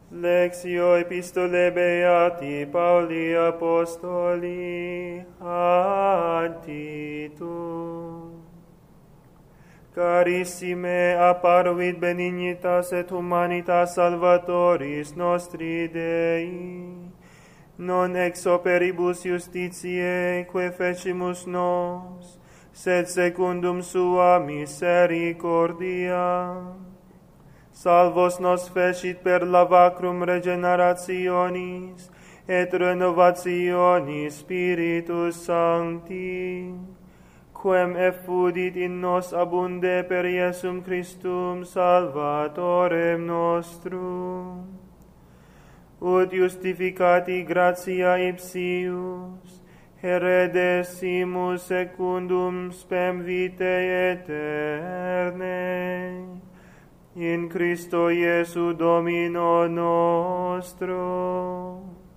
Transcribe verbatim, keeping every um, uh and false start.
Lectio Epistolae Beati Pauli Apostoli ad Titum. Carissime, apparuit benignitas et humanitas Salvatoris nostri Dei, non ex operibus justitiae que fecimus nos, sed secundum sua misericordia. Salvos nos fecit per lavacrum regenerationis et renovationis Spiritus Sancti, quem effudit in nos abunde per Iesum Christum Salvatorem nostrum. Ut justificati gratia ipsius, heredesimus secundum spem vitae aeternae, in Christo Iesu Domino nostro.